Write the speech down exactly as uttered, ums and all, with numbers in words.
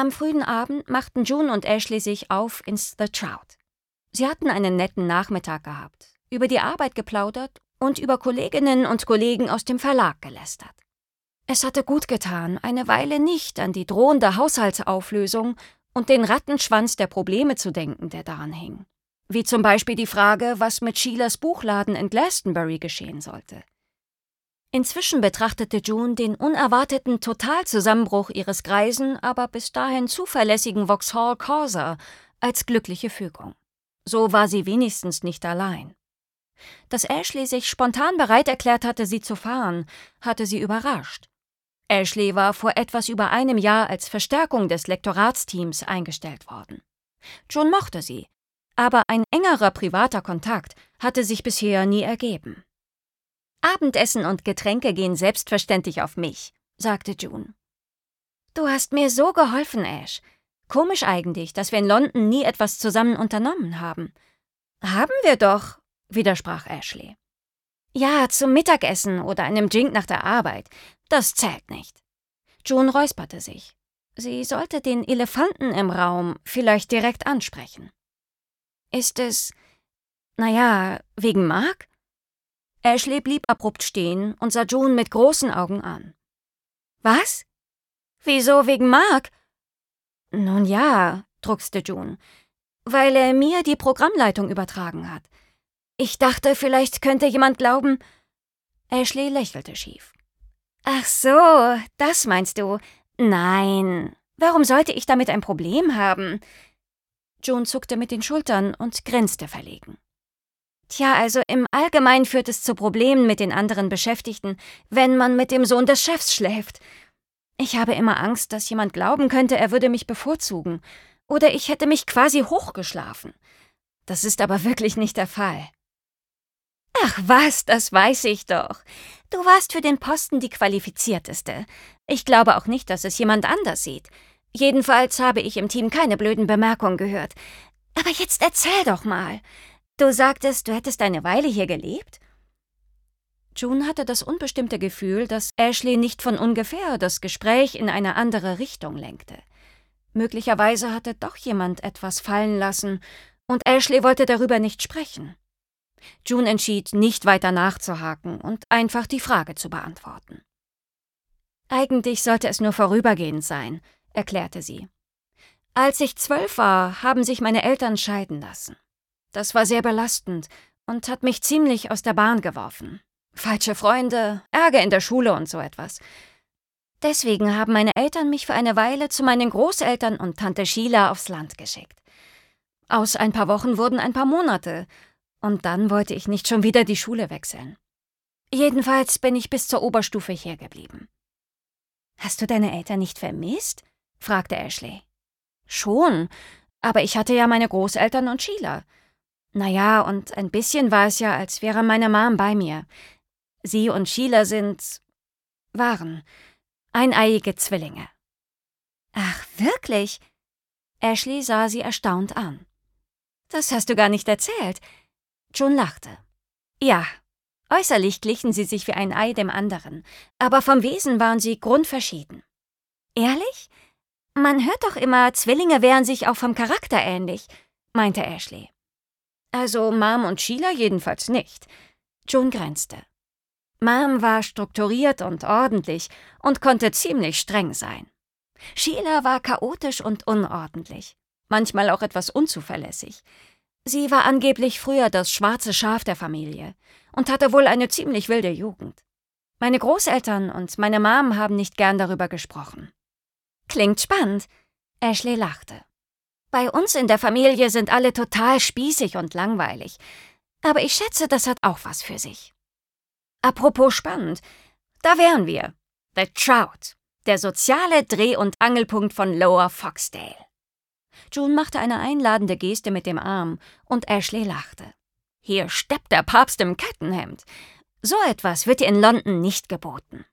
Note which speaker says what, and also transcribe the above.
Speaker 1: Am frühen Abend machten June und Ashley sich auf ins The Trout. Sie hatten einen netten Nachmittag gehabt, über die Arbeit geplaudert und über Kolleginnen und Kollegen aus dem Verlag gelästert. Es hatte gut getan, eine Weile nicht an die drohende Haushaltsauflösung und den Rattenschwanz der Probleme zu denken, der daran hing. Wie zum Beispiel die Frage, was mit Sheilas Buchladen in Glastonbury geschehen sollte. Inzwischen betrachtete June den unerwarteten Totalzusammenbruch ihres greisen, aber bis dahin zuverlässigen Vauxhall Corsa als glückliche Fügung. So war sie wenigstens nicht allein. Dass Ashley sich spontan bereit erklärt hatte, sie zu fahren, hatte sie überrascht. Ashley war vor etwas über einem Jahr als Verstärkung des Lektoratsteams eingestellt worden. June mochte sie, aber ein engerer privater Kontakt hatte sich bisher nie ergeben. »Abendessen und Getränke gehen selbstverständlich auf mich«, sagte June. »Du hast mir so geholfen, Ash. Komisch eigentlich, dass wir in London nie etwas zusammen unternommen haben.« »Haben wir doch«, widersprach Ashley. »Ja, zum Mittagessen oder einem Drink nach der Arbeit. Das zählt nicht.« June räusperte sich. Sie sollte den Elefanten im Raum vielleicht direkt ansprechen. »Ist es, naja, wegen Mark?« Ashley blieb abrupt stehen und sah June mit großen Augen an. »Was? Wieso wegen Mark?« »Nun ja«, druckste June, »weil er mir die Programmleitung übertragen hat. Ich dachte, vielleicht könnte jemand glauben...« Ashley lächelte schief. »Ach so, das meinst du? Nein, warum sollte ich damit ein Problem haben?« June zuckte mit den Schultern und grinste verlegen. »Tja, also im Allgemeinen führt es zu Problemen mit den anderen Beschäftigten, wenn man mit dem Sohn des Chefs schläft. Ich habe immer Angst, dass jemand glauben könnte, er würde mich bevorzugen. Oder ich hätte mich quasi hochgeschlafen. Das ist aber wirklich nicht der Fall.« »Ach was, das weiß ich doch. Du warst für den Posten die Qualifizierteste. Ich glaube auch nicht, dass es jemand anders sieht. Jedenfalls habe ich im Team keine blöden Bemerkungen gehört. Aber jetzt erzähl doch mal. Du sagtest, du hättest eine Weile hier gelebt?« June hatte das unbestimmte Gefühl, dass Ashley nicht von ungefähr das Gespräch in eine andere Richtung lenkte. Möglicherweise hatte doch jemand etwas fallen lassen, und Ashley wollte darüber nicht sprechen. June entschied, nicht weiter nachzuhaken und einfach die Frage zu beantworten. »Eigentlich sollte es nur vorübergehend sein«, erklärte sie. »Als ich zwölf war, haben sich meine Eltern scheiden lassen. Das war sehr belastend und hat mich ziemlich aus der Bahn geworfen. Falsche Freunde, Ärger in der Schule und so etwas. Deswegen haben meine Eltern mich für eine Weile zu meinen Großeltern und Tante Sheila aufs Land geschickt. Aus ein paar Wochen wurden ein paar Monate, und dann wollte ich nicht schon wieder die Schule wechseln. Jedenfalls bin ich bis zur Oberstufe hier geblieben.« »Hast du deine Eltern nicht vermisst?« fragte Ashley. »Schon, aber ich hatte ja meine Großeltern und Sheila. Naja, und ein bisschen war es ja, als wäre meine Mom bei mir. Sie und Sheila sind, waren, eineiige Zwillinge.« »Ach, wirklich?« Ashley sah sie erstaunt an. »Das hast du gar nicht erzählt.« June lachte. »Ja, äußerlich glichen sie sich wie ein Ei dem anderen, aber vom Wesen waren sie grundverschieden.« »Ehrlich? Man hört doch immer, Zwillinge wären sich auch vom Charakter ähnlich«, meinte Ashley. »Also Mom und Sheila jedenfalls nicht.« June grinste. Mom war strukturiert und ordentlich und konnte ziemlich streng sein. Sheila war chaotisch und unordentlich, manchmal auch etwas unzuverlässig. Sie war angeblich früher das schwarze Schaf der Familie und hatte wohl eine ziemlich wilde Jugend. Meine Großeltern und meine Mom haben nicht gern darüber gesprochen.« »Klingt spannend«, Ashley lachte. »Bei uns in der Familie sind alle total spießig und langweilig. Aber ich schätze, das hat auch was für sich.« »Apropos spannend, da wären wir. The Trout, der soziale Dreh- und Angelpunkt von Lower Foxdale.« June machte eine einladende Geste mit dem Arm, und Ashley lachte. »Hier steppt der Papst im Kettenhemd. So etwas wird dir in London nicht geboten.«